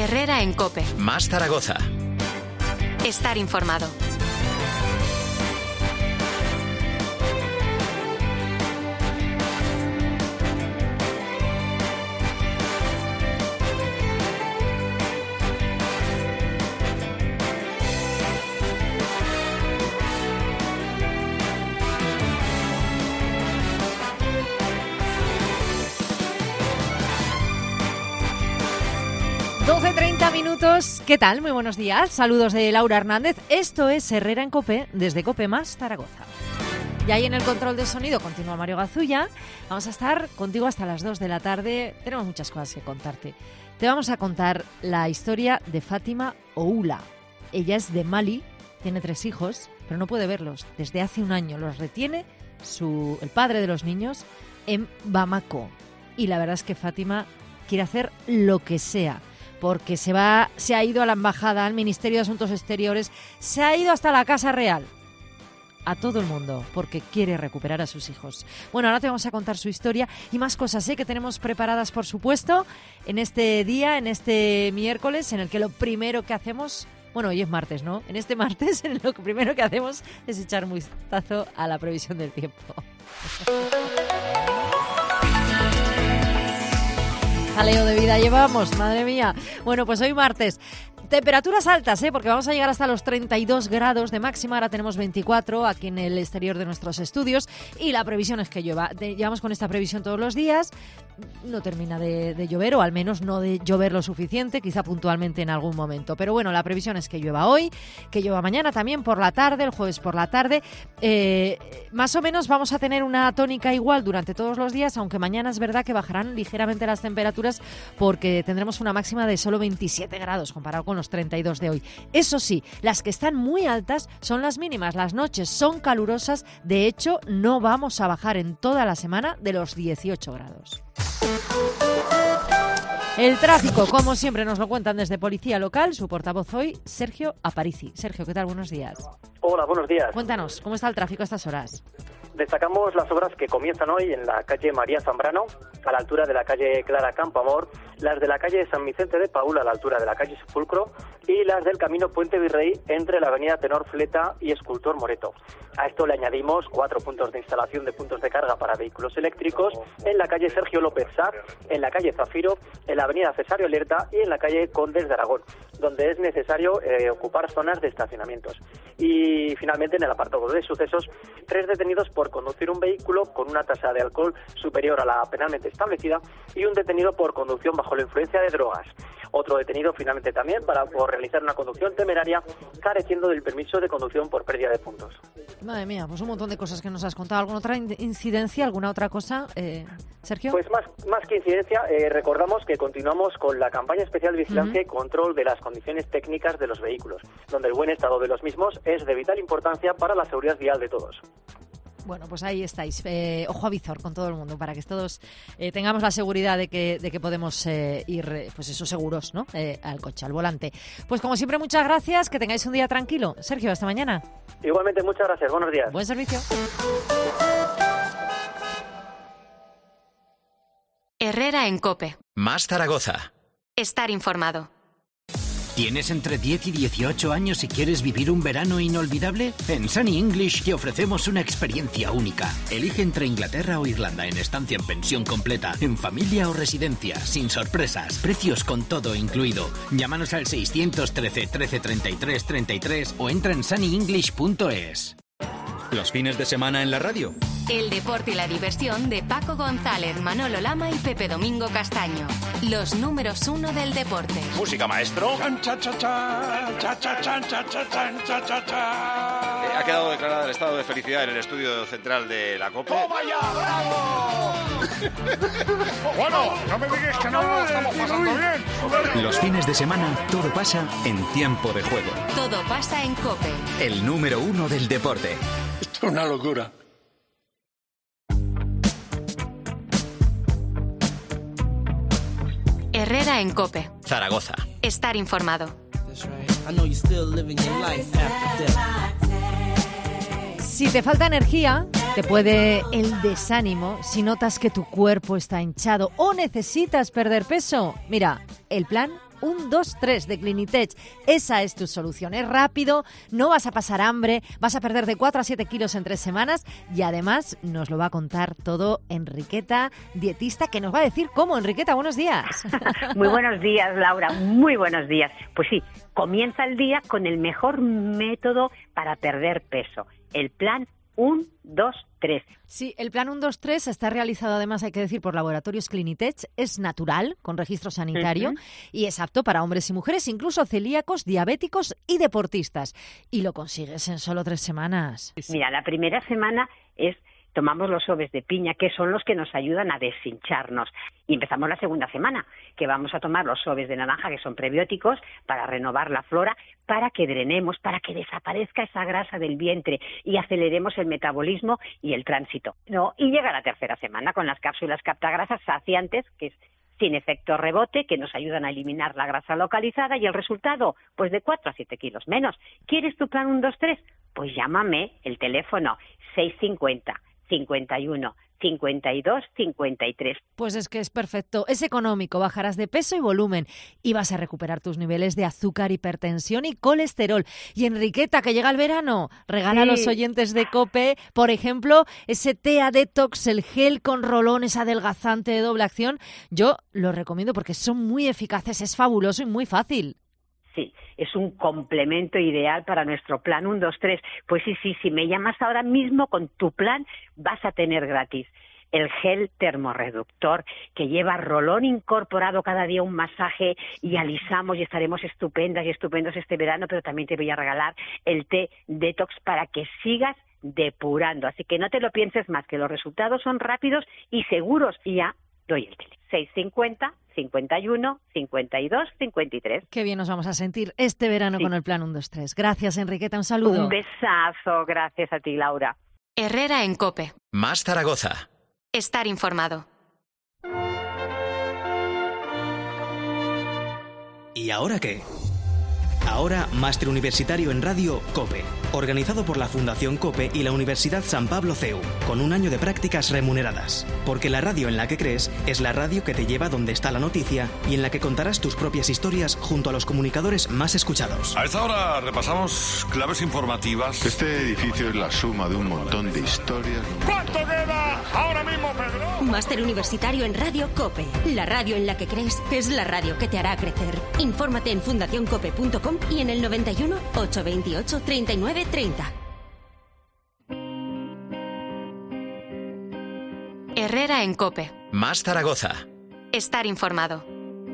Herrera en COPE. Más Zaragoza. Estar informado. ¿Qué tal? Muy buenos días. Saludos de Laura Hernández. Esto es Herrera en COPE, desde COPE Más Zaragoza. Y ahí en el control de sonido continúa Mario Gazulla. Vamos a estar contigo hasta las 2 de la tarde. Tenemos muchas cosas que contarte. Te vamos a contar la historia de Fátima Oula. Ella es de Mali, tiene 3 hijos, pero no puede verlos. Desde hace un año los retiene el padre de los niños en Bamako. Y la verdad es que Fátima quiere hacer lo que sea, porque se ha ido a la embajada, al Ministerio de Asuntos Exteriores, se ha ido hasta la Casa Real, a todo el mundo, porque quiere recuperar a sus hijos. Bueno, ahora te vamos a contar su historia y más cosas que tenemos preparadas, por supuesto, en este día, en este miércoles, en el que lo primero que hacemos, bueno, hoy es martes, ¿no? En este martes, lo primero que hacemos es echar un vistazo a la previsión del tiempo. Jaleo de vida llevamos, madre mía. Bueno, pues hoy martes. Temperaturas altas, porque vamos a llegar hasta los 32 grados de máxima. Ahora tenemos 24 aquí en el exterior de nuestros estudios y la previsión es que llueva. Llevamos con esta previsión todos los días. No termina de llover, o al menos no de llover lo suficiente, quizá puntualmente en algún momento. Pero bueno, la previsión es que llueva hoy, que llueva mañana también por la tarde, el jueves por la tarde. Más o menos vamos a tener una tónica igual durante todos los días, aunque mañana es verdad que bajarán ligeramente las temperaturas porque tendremos una máxima de solo 27 grados comparado con los 32 de hoy. Eso sí, las que están muy altas son las mínimas. Las noches son calurosas. De hecho, no vamos a bajar en toda la semana de los 18 grados. El tráfico, como siempre, nos lo cuentan desde Policía Local. Su portavoz hoy, Sergio Aparici. Sergio, ¿qué tal? Buenos días. Hola, buenos días. Cuéntanos, ¿cómo está el tráfico a estas horas? Destacamos las obras que comienzan hoy en la calle María Zambrano, a la altura de la calle Clara Campoamor, las de la calle San Vicente de Paúl, a la altura de la calle Sepulcro, y las del camino Puente Virrey entre la avenida Tenor Fleta y Escultor Moreto. A esto le añadimos 4 puntos de instalación de puntos de carga para vehículos eléctricos en la calle Sergio López Sá, en la calle Zafiro, en la avenida Cesario Alerta y en la calle Condes de Aragón, donde es necesario ocupar zonas de estacionamientos. Y finalmente, en el apartado de sucesos, 3 detenidos por conducir un vehículo con una tasa de alcohol superior a la penalmente establecida y un detenido por conducción bajo la influencia de drogas. Otro detenido finalmente también por realizar una conducción temeraria careciendo del permiso de conducción por pérdida de puntos. Madre mía, pues un montón de cosas que nos has contado. ¿Alguna otra incidencia, alguna otra cosa, Sergio? Pues más que incidencia, recordamos que continuamos con la campaña especial de vigilancia y control de las condiciones técnicas de los vehículos, donde el buen estado de los mismos es de vital importancia para la seguridad vial de todos. Bueno, pues ahí estáis, ojo a visor con todo el mundo, para que todos tengamos la seguridad de que podemos ir, pues eso, seguros, ¿no? Al coche, al volante. Pues como siempre, muchas gracias, que tengáis un día tranquilo. Sergio, hasta mañana. Igualmente, muchas gracias, buenos días. Buen servicio. Herrera en COPE. Más Zaragoza. Estar informado. ¿Tienes entre 10 y 18 años y quieres vivir un verano inolvidable? En Sunny English te ofrecemos una experiencia única. Elige entre Inglaterra o Irlanda en estancia en pensión completa, en familia o residencia, sin sorpresas, precios con todo incluido. Llámanos al 613 13 33 33 o entra en sunnyenglish.es. Los fines de semana en la radio. El deporte y la diversión de Paco González, Manolo Lama y Pepe Domingo Castaño. Los números 1 del deporte. Música, maestro. Ha quedado declarado el estado de felicidad en el estudio central de la COPE. ¡Toma ya, bravo! Bueno, no me digas que no lo estamos pasando bien. Los fines de semana todo pasa en tiempo de juego. Todo pasa en COPE. El número 1 del deporte. Esto es una locura. Herrera en COPE. Zaragoza. Estar informado. Si te falta energía, te puede el desánimo si notas que tu cuerpo está hinchado o necesitas perder peso. Mira, el plan 1, 2, 3 de Clinitech. Esa es tu solución. Es rápido, no vas a pasar hambre, vas a perder de 4 a 7 kilos en 3 semanas y además nos lo va a contar todo Enriqueta, dietista, que nos va a decir cómo. Enriqueta, buenos días. Muy buenos días, Laura, muy buenos días. Pues sí, comienza el día con el mejor método para perder peso, el plan 1, 2, 3. Sí, el plan 1, 2, 3 está realizado, además, hay que decir, por Laboratorios Clinitech. Es natural, con registro sanitario, y es apto para hombres y mujeres, incluso celíacos, diabéticos y deportistas. Y lo consigues en solo 3 semanas. Mira, la primera semana tomamos los sobres de piña, que son los que nos ayudan a deshincharnos. Y empezamos la segunda semana, que vamos a tomar los sobres de naranja, que son prebióticos, para renovar la flora, para que drenemos, para que desaparezca esa grasa del vientre y aceleremos el metabolismo y el tránsito. Y llega la tercera semana con las cápsulas captagrasas saciantes, que es sin efecto rebote, que nos ayudan a eliminar la grasa localizada, y el resultado, pues de 4 a 7 kilos menos. ¿Quieres tu plan 1, 2, 3? Pues llámame, el teléfono 650 51 52 53. Pues es que es perfecto, es económico, bajarás de peso y volumen y vas a recuperar tus niveles de azúcar, hipertensión y colesterol. Y Enriqueta, que llega el verano, regala a los oyentes de COPE, por ejemplo, ese Tea Detox, el gel con rolones adelgazante de doble acción. Yo lo recomiendo porque son muy eficaces, es fabuloso y muy fácil. Sí, es un complemento ideal para nuestro plan 1, 2, 3. Pues sí, si me llamas ahora mismo con tu plan, vas a tener gratis el gel termorreductor, que lleva rolón incorporado, cada día un masaje y alisamos y estaremos estupendas y estupendos este verano, pero también te voy a regalar el té detox para que sigas depurando. Así que no te lo pienses más, que los resultados son rápidos y seguros. Y ya doy el teléfono. 650 51 52 53. Qué bien nos vamos a sentir este verano con el plan 1, 2, 3. Gracias, Enriqueta, un saludo. Un besazo, gracias a ti, Laura. Herrera en COPE. Más Zaragoza. Estar informado. ¿Y ahora qué? Ahora, Máster Universitario en Radio COPE, organizado por la Fundación COPE y la Universidad San Pablo CEU, con un año de prácticas remuneradas. Porque la radio en la que crees es la radio que te lleva donde está la noticia y en la que contarás tus propias historias junto a los comunicadores más escuchados. A esta hora repasamos claves informativas. Este edificio es la suma de un montón de historias. ¿Cuánto queda ahora mismo, Pedro? Máster Universitario en Radio COPE. La radio en la que crees es la radio que te hará crecer. Infórmate en fundacioncope.com y en el 91 828 39 30. Herrera en COPE. Más Zaragoza. Estar informado.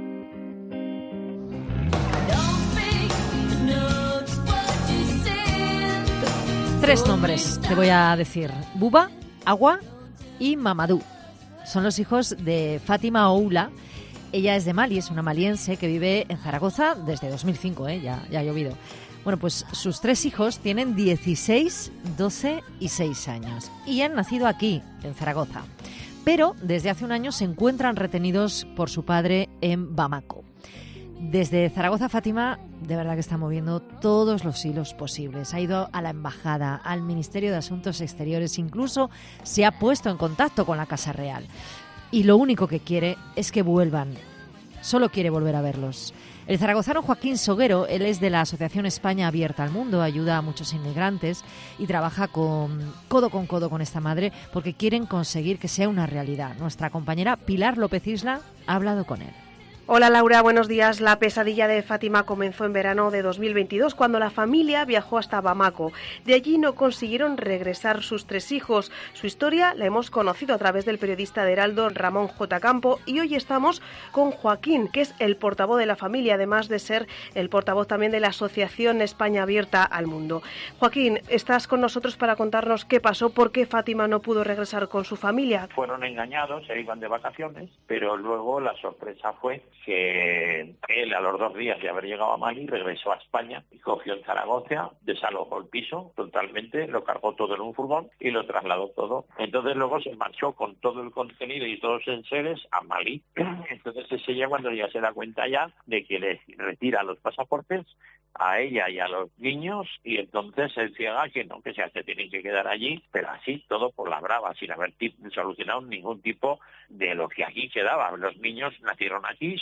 Tres nombres te voy a decir: Buba, Agua y Mamadou. Son los hijos de Fátima Oula. Ella es de Mali, es una maliense que vive en Zaragoza desde 2005, ya ha llovido. Bueno, pues sus 3 hijos tienen 16, 12 y 6 años y han nacido aquí, en Zaragoza. Pero desde hace un año se encuentran retenidos por su padre en Bamako. Desde Zaragoza, Fátima de verdad que está moviendo todos los hilos posibles. Ha ido a la embajada, al Ministerio de Asuntos Exteriores, incluso se ha puesto en contacto con la Casa Real. Y lo único que quiere es que vuelvan. Solo quiere volver a verlos. El zaragozano Joaquín Soguero, él es de la Asociación España Abierta al Mundo, ayuda a muchos inmigrantes y trabaja codo con esta madre porque quieren conseguir que sea una realidad. Nuestra compañera Pilar López Isla ha hablado con él. Hola Laura, buenos días. La pesadilla de Fátima comenzó en verano de 2022 cuando la familia viajó hasta Bamako. De allí no consiguieron regresar sus 3 hijos. Su historia la hemos conocido a través del periodista de Heraldo Ramón J. Campo y hoy estamos con Joaquín, que es el portavoz de la familia, además de ser el portavoz también de la Asociación España Abierta al Mundo. Joaquín, estás con nosotros para contarnos qué pasó, por qué Fátima no pudo regresar con su familia. Fueron engañados, se iban de vacaciones, pero luego la sorpresa fue que él a los 2 días de haber llegado a Mali regresó a España y cogió en Zaragoza, desalojó el piso totalmente, lo cargó todo en un furgón y lo trasladó todo. Entonces luego se marchó con todo el contenido y todos los enseres a Mali. Entonces es ella cuando ya se da cuenta ya de que le retira los pasaportes a ella y a los niños y entonces él ciega que no, que se tienen que quedar allí, pero así todo por la brava, sin haber solucionado ningún tipo de lo que aquí quedaba. Los niños nacieron aquí, son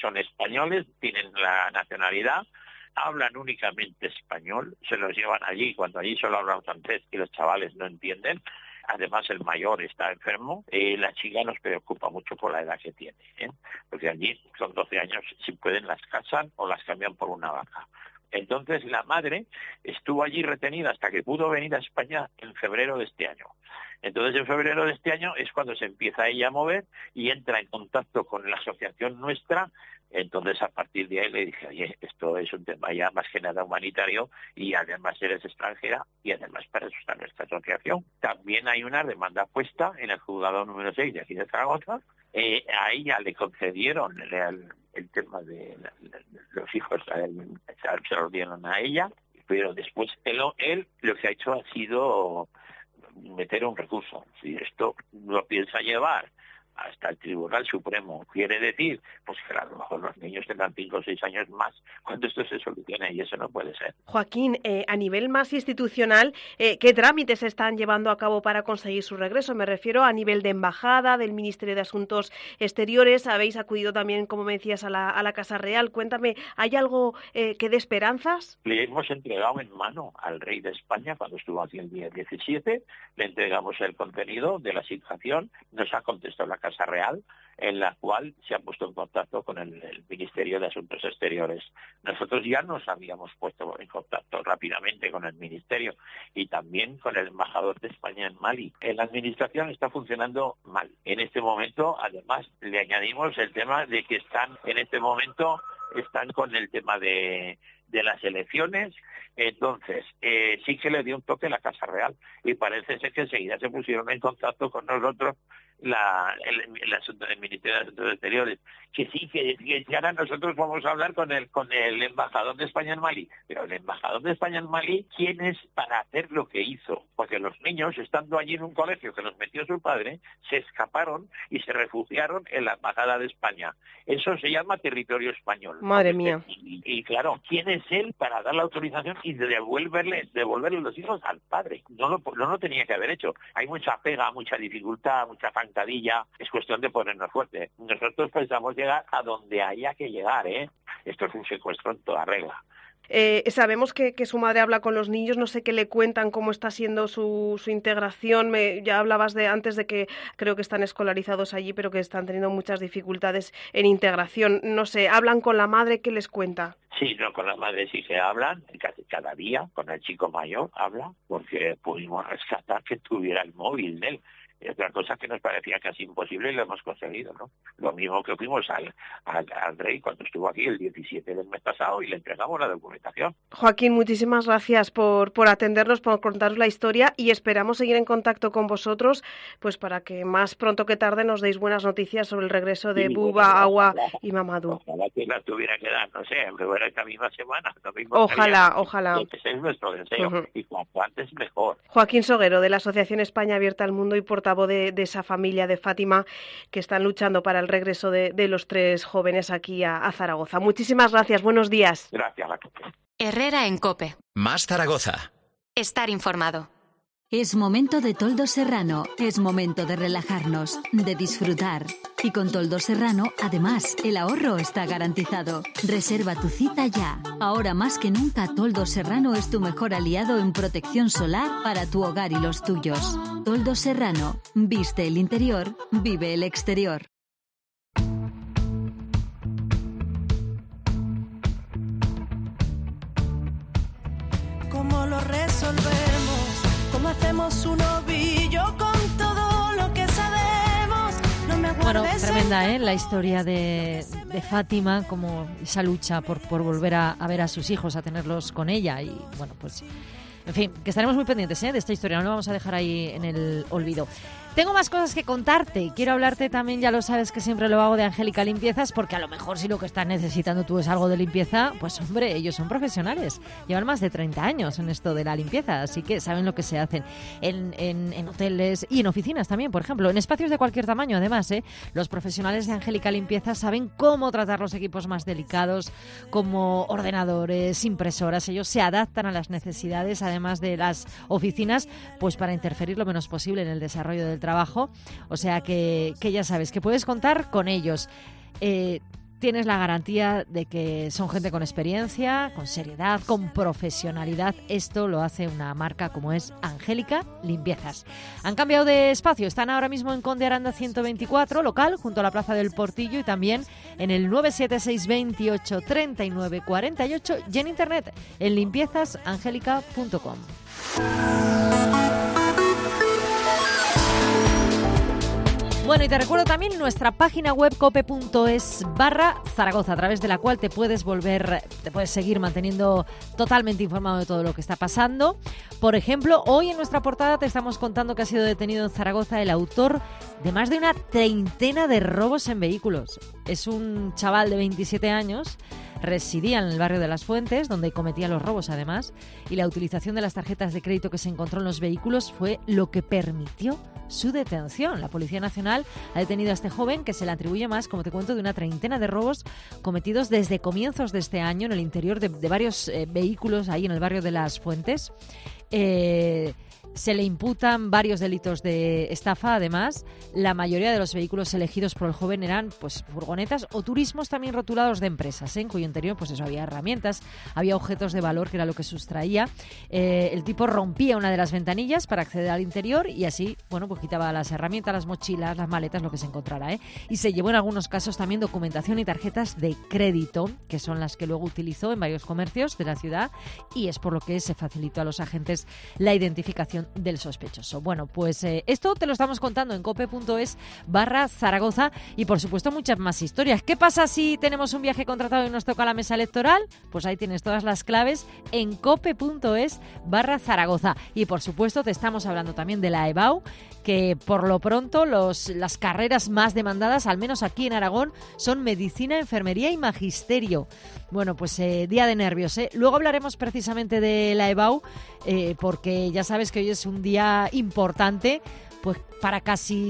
son españoles, tienen la nacionalidad, hablan únicamente español, se los llevan allí, cuando allí solo hablan francés y los chavales no entienden. Además, el mayor está enfermo. La chica nos preocupa mucho por la edad que tiene, porque allí con 12 años, si pueden, las casan o las cambian por una vaca. Entonces, la madre estuvo allí retenida hasta que pudo venir a España en febrero de este año. Entonces, en febrero de este año es cuando se empieza ella a mover y entra en contacto con la asociación nuestra. Entonces, a partir de ahí le dije, oye, esto es un tema ya más que nada humanitario y además eres extranjera y además para eso está nuestra asociación. También hay una demanda puesta en el juzgado número 6 de aquí de Zaragoza. A ella le concedieron el tema de los hijos, se los dieron a ella, pero después él lo que ha hecho ha sido meter un recurso. Si esto lo piensa llevar hasta el Tribunal Supremo, quiere decir pues que a lo mejor los niños tendrán 5 o 6 años más cuando esto se solucione, y eso no puede ser. Joaquín, a nivel más institucional, ¿qué trámites se están llevando a cabo para conseguir su regreso? Me refiero a nivel de embajada, del Ministerio de Asuntos Exteriores. Habéis acudido también, como me decías, a la Casa Real. Cuéntame, ¿hay algo que dé esperanzas? Le hemos entregado en mano al rey de España cuando estuvo aquí el día 17, le entregamos el contenido de la situación, nos ha contestado la Casa Real, en la cual se ha puesto en contacto con el Ministerio de Asuntos Exteriores. Nosotros ya nos habíamos puesto en contacto rápidamente con el Ministerio y también con el embajador de España en Mali. La administración está funcionando mal. En este momento, además, le añadimos el tema de que están con el tema de las elecciones. Entonces, sí que le dio un toque la Casa Real y parece ser que enseguida se pusieron en contacto con nosotros el Ministerio de Asuntos Exteriores, que sí, que ahora nosotros vamos a hablar con el embajador de España en Mali. Pero el embajador de España en Mali, ¿quién es para hacer lo que hizo? Porque los niños, estando allí en un colegio que los metió su padre, se escaparon y se refugiaron en la embajada de España. Eso se llama territorio español. Madre mía. Y claro, ¿quién es él para dar la autorización y devolverle los hijos al padre? No lo tenía que haber hecho. Hay mucha pega, mucha dificultad, mucha zancadilla. Es cuestión de ponernos fuerte. Nosotros pensamos llegar a donde haya que llegar, Esto es un secuestro en toda regla. Sabemos que su madre habla con los niños, no sé qué le cuentan, cómo está siendo su integración. Ya hablabas antes de que creo que están escolarizados allí, pero que están teniendo muchas dificultades en integración. No sé, ¿hablan con la madre? ¿Qué les cuenta? Sí, con la madre sí se hablan, casi cada día, con el chico mayor habla, porque pudimos rescatar que tuviera el móvil de él. Y otra cosa que nos parecía casi imposible y lo hemos conseguido, ¿no? Lo mismo que fuimos al rey cuando estuvo aquí el 17 del mes pasado y le entregamos la documentación. Joaquín, muchísimas gracias por atendernos, por contarnos la historia, y esperamos seguir en contacto con vosotros pues para que más pronto que tarde nos deis buenas noticias sobre el regreso de Buba, Awa y Mamadou. Ojalá que la tuviera que dar, no sé, en febrero esta misma semana. Ojalá. Ese es nuestro deseo, y cuanto antes mejor. Joaquín Soguero, de la Asociación España Abierta al Mundo y portavoz de esa familia de Fátima que están luchando para el regreso de los 3 jóvenes aquí a Zaragoza. Muchísimas gracias, buenos días. Gracias. Herrera en COPE. Más Zaragoza. Estar informado. Es momento de Toldo Serrano, es momento de relajarnos, de disfrutar. Y con Toldo Serrano, además, el ahorro está garantizado. Reserva tu cita ya. Ahora más que nunca, Toldo Serrano es tu mejor aliado en protección solar para tu hogar y los tuyos. Toldo Serrano, viste el interior, vive el exterior. ¿Cómo lo resolvemos? ¿Cómo hacemos un ovillo con todo lo que sabemos? No me Bueno, tremenda, la historia de Fátima, como esa lucha por volver a ver a sus hijos, a tenerlos con ella. Y bueno, pues en fin, que estaremos muy pendientes de esta historia, no lo vamos a dejar ahí en el olvido. Tengo más cosas que contarte. Quiero hablarte también, ya lo sabes que siempre lo hago, de Angélica Limpiezas, porque a lo mejor si lo que estás necesitando tú es algo de limpieza, pues hombre, ellos son profesionales. Llevan más de 30 años en esto de la limpieza, así que saben lo que se hacen en hoteles y en oficinas también, por ejemplo, en espacios de cualquier tamaño, además. Los profesionales de Angélica Limpiezas saben cómo tratar los equipos más delicados, como ordenadores, impresoras. Ellos se adaptan a las necesidades, además de las oficinas, pues para interferir lo menos posible en el desarrollo del trabajo. O sea que ya sabes que puedes contar con ellos. tienes la garantía de que son gente con experiencia, con seriedad, con profesionalidad. Esto lo hace una marca como es Angélica Limpiezas. Han cambiado de espacio, están ahora mismo en Conde Aranda 124, local, junto a la Plaza del Portillo, y también en el 976 28 39 48 y en internet en limpiezasangelica.com. Bueno, y te recuerdo también nuestra página web cope.es/Zaragoza, a través de la cual te puedes seguir manteniendo totalmente informado de todo lo que está pasando. Por ejemplo, hoy en nuestra portada te estamos contando que ha sido detenido en Zaragoza el autor de más de una treintena de robos en vehículos. Es un chaval de 27 años, residía en el barrio de Las Fuentes, donde cometía los robos además, y la utilización de las tarjetas de crédito que se encontró en los vehículos fue lo que permitió su detención. La Policía Nacional ha detenido a este joven, que se le atribuye más, como te cuento, de una treintena de robos cometidos desde comienzos de este año en el interior de varios vehículos ahí en el barrio de Las Fuentes. Se le imputan varios delitos de estafa, además. La mayoría de los vehículos elegidos por el joven eran pues furgonetas o turismos también rotulados de empresas, en cuyo interior pues eso, había herramientas, había objetos de valor, que era lo que sustraía. El tipo rompía una de las ventanillas para acceder al interior y así, bueno, pues quitaba las herramientas, las mochilas, las maletas, lo que se encontrara, Y se llevó en algunos casos también documentación y tarjetas de crédito, que son las que luego utilizó en varios comercios de la ciudad, y es por lo que se facilitó a los agentes la identificación del sospechoso. Bueno, pues esto te lo estamos contando en cope.es/Zaragoza, y por supuesto muchas más historias. ¿Qué pasa si tenemos un viaje contratado y nos toca la mesa electoral? Pues ahí tienes todas las claves en cope.es/Zaragoza. Y por supuesto te estamos hablando también de la EBAU, que por lo pronto las carreras más demandadas, al menos aquí en Aragón, son medicina, enfermería y magisterio. Bueno, pues día de nervios, Luego hablaremos precisamente de la EBAU, porque ya sabes que hoy es un día importante pues para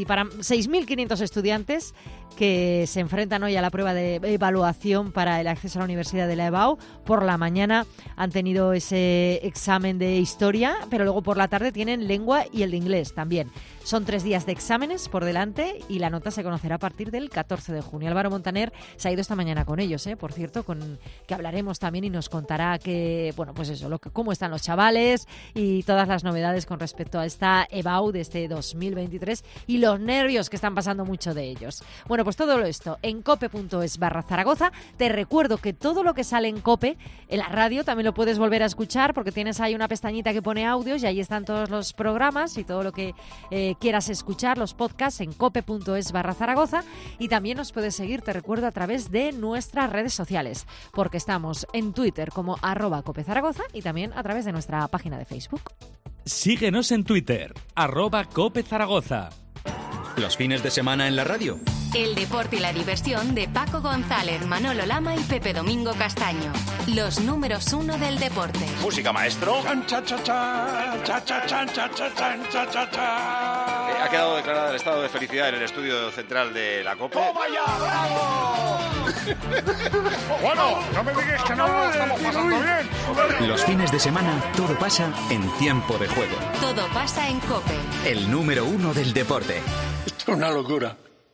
6.500 estudiantes que se enfrentan hoy a la prueba de evaluación para el acceso a la Universidad de la EBAU. Por la mañana han tenido ese examen de historia, pero luego por la tarde tienen lengua y el de inglés también. Son 3 días de exámenes por delante y la nota se conocerá a partir del 14 de junio. Álvaro Montaner se ha ido esta mañana con ellos, por cierto, que hablaremos también y nos contará cómo están los chavales y todas las novedades con respecto a esta EBAU de este 2023 y los nervios que están pasando mucho de ellos. Bueno, pues todo esto en cope.es/Zaragoza. Te recuerdo que todo lo que sale en COPE, en la radio, también lo puedes volver a escuchar, porque tienes ahí una pestañita que pone audios y ahí están todos los programas y todo lo que quieras escuchar, los podcasts en cope.es/Zaragoza. Y también nos puedes seguir, te recuerdo, a través de nuestras redes sociales, porque estamos en Twitter como @CopeZaragoza y también a través de nuestra página de Facebook. Síguenos en Twitter, @CopeZaragoza. Los fines de semana en la radio. El deporte y la diversión de Paco González, Manolo Lama y Pepe Domingo Castaño. Los números 1 del deporte. Música, maestro. Ha quedado declarado el estado de felicidad en el estudio central de la COPE. ¡Toma ya, bravo! Bueno, no me digas que no lo estamos pasando bien. Los fines de semana todo pasa en tiempo de juego. Todo pasa en COPE. El número 1 del deporte. Esto es una locura.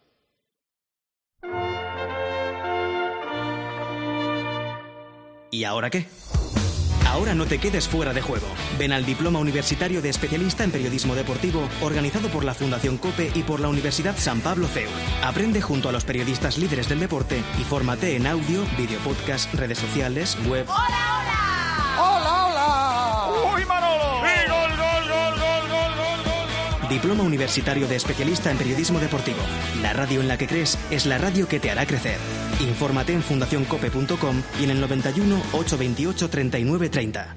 ¿Y ahora qué? Ahora no te quedes fuera de juego. Ven al Diploma Universitario de Especialista en Periodismo Deportivo, organizado por la Fundación COPE y por la Universidad San Pablo CEU. Aprende junto a los periodistas líderes del deporte y fórmate en audio, video podcast, redes sociales, web... ¡Hola, hola! ¡Hola, hola! ¡Uy, Manolo! ¡Sí, gol, gol, gol, gol, gol, gol, gol! Diploma Universitario de Especialista en Periodismo Deportivo. La radio en la que crees es la radio que te hará crecer. Infórmate en fundacioncope.com y en el 91 828 39 30.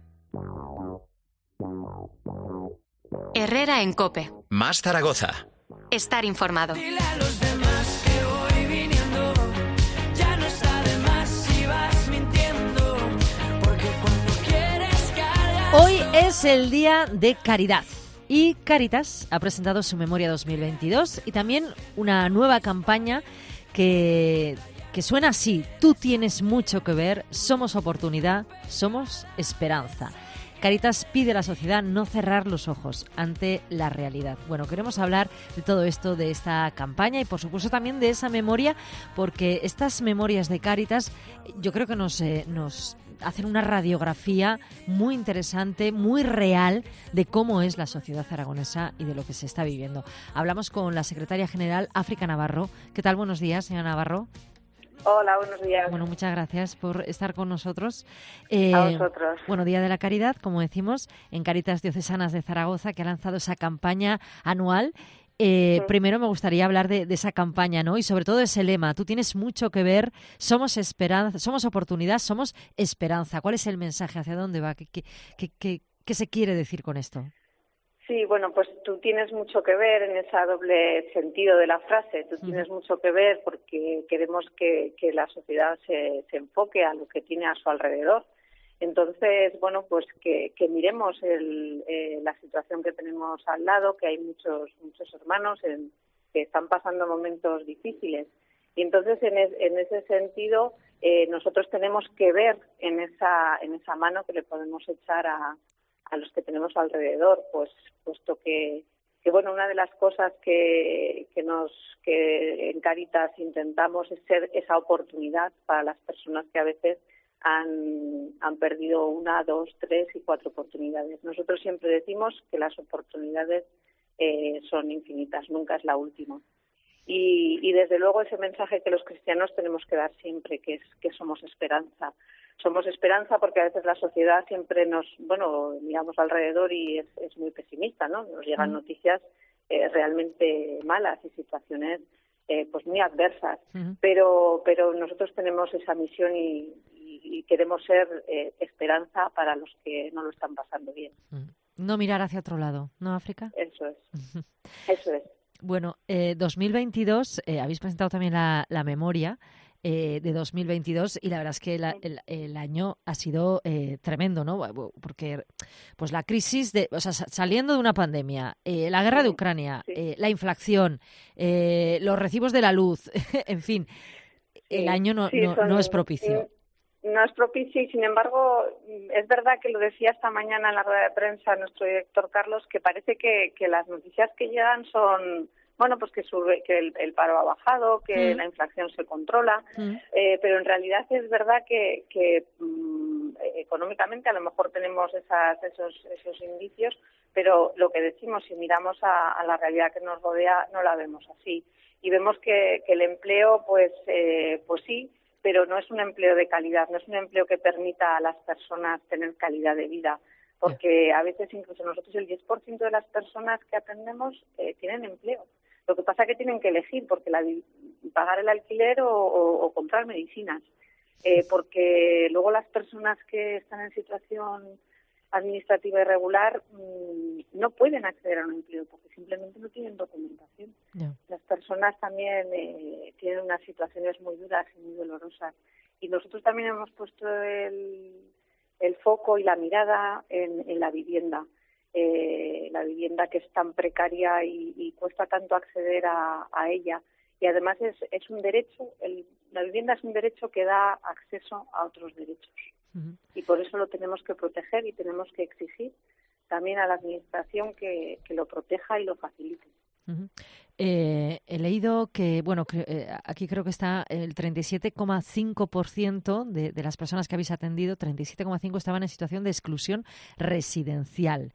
Herrera en COPE. Más Zaragoza. Estar informado. Dile a los demás que voy viniendo, ya no está de más si vas mintiendo, porque cuando quieres cargar... Hoy es el Día de Caridad. Y Cáritas ha presentado su memoria 2022 y también una nueva campaña que suena así: tú tienes mucho que ver, somos oportunidad, somos esperanza. Cáritas pide a la sociedad no cerrar los ojos ante la realidad. Bueno, queremos hablar de todo esto, de esta campaña y por supuesto también de esa memoria, porque estas memorias de Cáritas yo creo que nos hacen una radiografía muy interesante, muy real de cómo es la sociedad aragonesa y de lo que se está viviendo. Hablamos con la secretaria general África Navarro. ¿Qué tal? Buenos días, señora Navarro. Hola, buenos días. Bueno, muchas gracias por estar con nosotros. A vosotros. Bueno, Día de la Caridad, como decimos, en Cáritas Diocesanas de Zaragoza, que ha lanzado esa campaña anual. Primero me gustaría hablar de esa campaña, ¿no? Y sobre todo ese lema. Tú tienes mucho que ver. Somos esperanza, somos oportunidad, somos esperanza. ¿Cuál es el mensaje? ¿Hacia dónde va? ¿Qué se quiere decir con esto? Sí, bueno, pues tú tienes mucho que ver en ese doble sentido de la frase. Tú tienes mucho que ver porque queremos que la sociedad se enfoque a lo que tiene a su alrededor. Entonces, bueno, pues que miremos la situación que tenemos al lado, que hay muchos hermanos que están pasando momentos difíciles. Y entonces, en ese sentido, nosotros tenemos que ver en esa mano que le podemos echar a los que tenemos alrededor, pues puesto que bueno, una de las cosas que en Cáritas intentamos es ser esa oportunidad para las personas que a veces han perdido 1, 2, 3 y 4 oportunidades. Nosotros siempre decimos que las oportunidades son infinitas, nunca es la última. Y desde luego ese mensaje que los cristianos tenemos que dar siempre, que somos esperanza. Somos esperanza porque a veces la sociedad siempre miramos alrededor y es muy pesimista, ¿no? Nos llegan noticias realmente malas y situaciones pues muy adversas. Pero nosotros tenemos esa misión y queremos ser esperanza para los que no lo están pasando bien. No mirar hacia otro lado, ¿no, África? Eso es. Eso es. Bueno, 2022, habéis presentado también la memoria de 2022 y la verdad es que el año ha sido tremendo, ¿no? Porque pues la crisis, saliendo de una pandemia, la guerra de Ucrania, la inflación, los recibos de la luz, en fin, el año no es propicio. No es propicio y, sin embargo, es verdad que lo decía esta mañana en la rueda de prensa nuestro director Carlos, que parece que las noticias que llegan son, bueno, pues que el paro ha bajado, que la inflación se controla, pero en realidad es verdad que económicamente a lo mejor tenemos esos indicios, pero lo que decimos, si miramos a la realidad que nos rodea, no la vemos así. Y vemos que el empleo, pues sí, pero no es un empleo de calidad, no es un empleo que permita a las personas tener calidad de vida, porque a veces incluso nosotros el 10% de las personas que atendemos tienen empleo. Lo que pasa es que tienen que elegir porque pagar el alquiler o comprar medicinas, porque luego las personas que están en situación administrativa irregular no pueden acceder a un empleo porque simplemente no tienen documentación. Las personas también tienen unas situaciones muy duras y muy dolorosas y nosotros también hemos puesto el foco y la mirada en la vivienda. La vivienda que es tan precaria y cuesta tanto acceder a ella y además es un derecho, la vivienda es un derecho que da acceso a otros derechos. Y por eso lo tenemos que proteger y tenemos que exigir también a la Administración que lo proteja y lo facilite. He leído que, aquí creo que está el 37,5% de las personas que habéis atendido, 37,5% estaban en situación de exclusión residencial.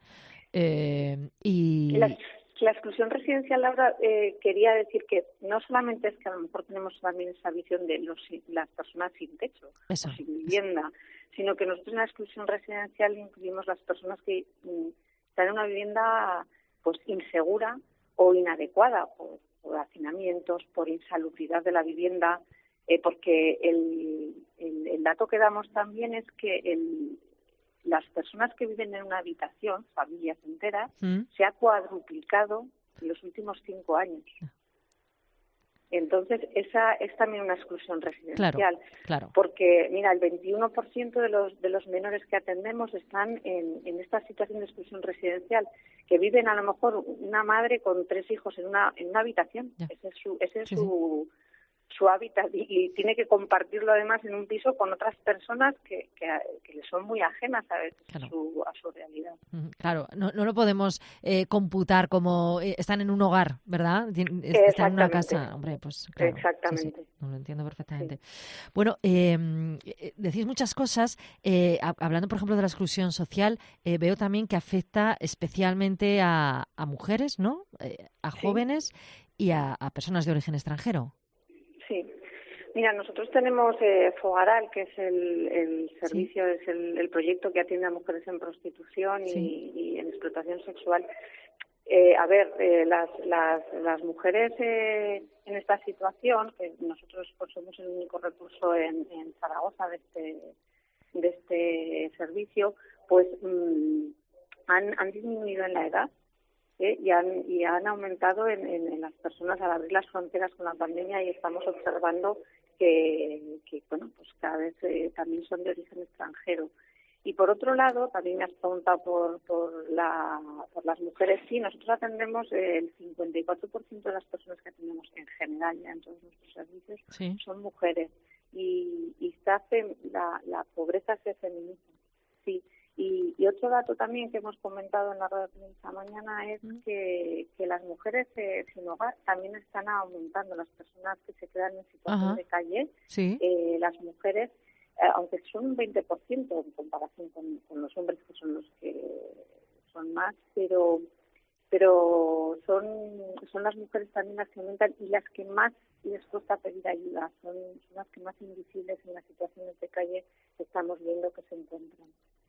La exclusión residencial, Laura, quería decir que no solamente es que a lo mejor tenemos también esa visión de las personas sin techo o sin vivienda, sino que nosotros en la exclusión residencial incluimos las personas que están en una vivienda pues insegura o inadecuada por hacinamientos, por insalubridad de la vivienda, porque el dato que damos también es que las personas que viven en una habitación, familias enteras, se ha cuadruplicado en los últimos 5 años. Entonces, esa es también una exclusión residencial. Claro. Porque, mira, el 21% de los menores que atendemos están en esta situación de exclusión residencial, que viven a lo mejor una madre con 3 hijos en una habitación. Ese es su hábitat y tiene que compartirlo además en un piso con otras personas que le son muy ajenas a veces a su realidad. Claro, no lo podemos computar como están en un hogar, ¿verdad? Están en una casa. Hombre, pues claro. Exactamente. Sí, lo entiendo perfectamente. Sí. Bueno, decís muchas cosas. Hablando, por ejemplo, de la exclusión social, veo también que afecta especialmente a mujeres, ¿no? A jóvenes y a personas de origen extranjero. Sí. Mira, nosotros tenemos Fogaral, que es el servicio, es el proyecto que atiende a mujeres en prostitución y en explotación sexual. Las mujeres en esta situación, que nosotros pues, somos el único recurso en Zaragoza de este servicio, pues han disminuido en la edad. Y han aumentado en las personas al abrir las fronteras con la pandemia, y estamos observando que bueno, pues cada vez también son de origen extranjero. Y por otro lado, también me has preguntado por las mujeres. Sí, nosotros atendemos el 54% de las personas que atendemos en general ya en todos nuestros servicios son mujeres, y la pobreza se feminiza. Sí. Y otro dato también que hemos comentado en la rueda de prensa mañana es que las mujeres sin hogar también están aumentando. Las personas que se quedan en situación de calle, las mujeres, aunque son un 20% en comparación con los hombres, que son los que son más, pero son las mujeres también las que aumentan y las que más les cuesta pedir ayuda. Son las que más invisibles en las situaciones de calle estamos viendo que se encuentran.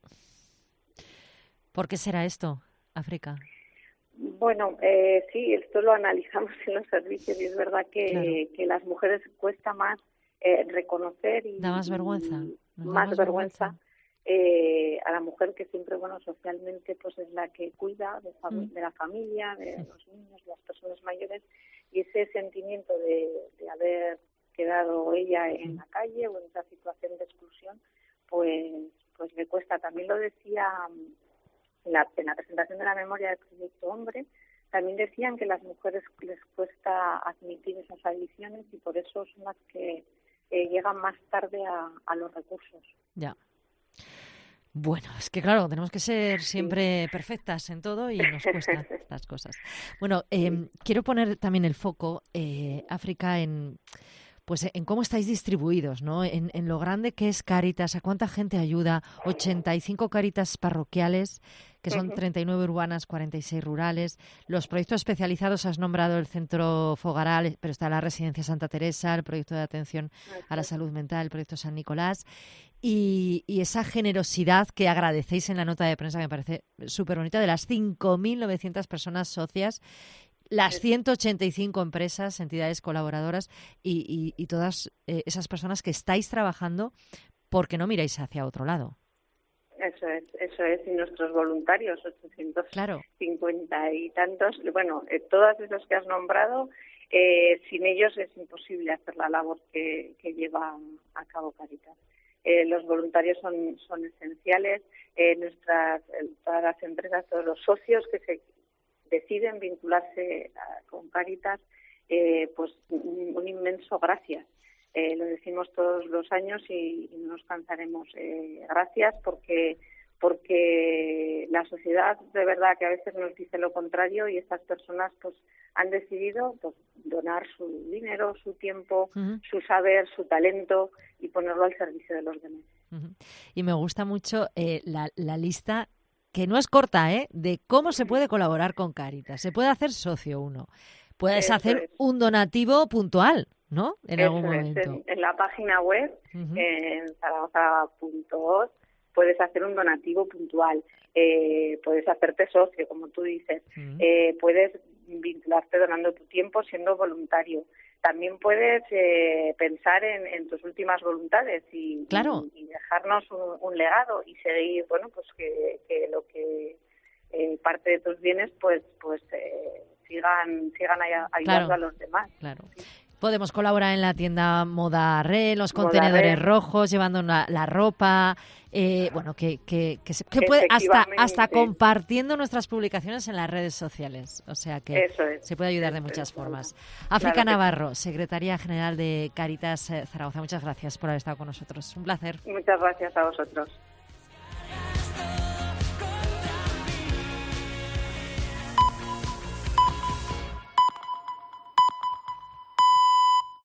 ¿Por qué será esto, África? Bueno, sí, esto lo analizamos en los servicios y es verdad que las mujeres cuesta más reconocer y... Da más vergüenza. Más vergüenza a la mujer, que siempre, bueno, socialmente pues es la que cuida de la familia, de los niños, de las personas mayores, y ese sentimiento de haber quedado ella en la calle o en esa situación de exclusión, pues le cuesta. También lo decía... En la presentación de la memoria del proyecto Hombre, también decían que las mujeres les cuesta admitir esas adiciones y por eso son las que llegan más tarde a los recursos. Ya. Bueno, es que claro, tenemos que ser siempre perfectas en todo y nos cuesta estas cosas. Bueno, quiero poner también el foco, África, en cómo estáis distribuidos, ¿no? En lo grande que es Cáritas, a cuánta gente ayuda, 85 Cáritas parroquiales, que son 39 urbanas, 46 rurales. Los proyectos especializados, has nombrado el Centro Fogaral, pero está la Residencia Santa Teresa, el proyecto de atención a la salud mental, el proyecto San Nicolás, y esa generosidad que agradecéis en la nota de prensa, que me parece súper bonita, de las 5.900 personas socias, las 185 empresas, entidades colaboradoras y todas esas personas que estáis trabajando porque no miráis hacia otro lado. Eso es, y nuestros voluntarios, 850 y tantos, bueno, todos esos que has nombrado, sin ellos es imposible hacer la labor que lleva a cabo Cáritas. Los voluntarios son esenciales, todas las empresas, todos los socios que se deciden vincularse con Cáritas, pues un inmenso gracias. Lo decimos todos los años y no nos cansaremos. Gracias porque la sociedad de verdad que a veces nos dice lo contrario y estas personas pues han decidido pues donar su dinero, su tiempo, su saber, su talento y ponerlo al servicio de los demás. Y me gusta mucho la lista, que no es corta, de cómo se puede colaborar con Cáritas. Se puede hacer socio uno. Puedes hacer un donativo puntual, ¿no? En algún momento. En la página web, en zaragoza.org, puedes hacer un donativo puntual. Puedes hacerte socio, como tú dices. Puedes vincularte donando tu tiempo siendo voluntario. También puedes pensar en tus últimas voluntades y dejarnos un legado y seguir, bueno, pues que lo que parte de tus bienes pues sigan ayudando a los demás. Claro. Podemos colaborar en la tienda Moda Re, los contenedores rojos, llevando la ropa, bueno, que puede hasta compartiendo nuestras publicaciones en las redes sociales. O sea que se puede ayudar de muchas formas. África Navarro, secretaria general de Cáritas Zaragoza, muchas gracias por haber estado con nosotros. Un placer. Muchas gracias a vosotros.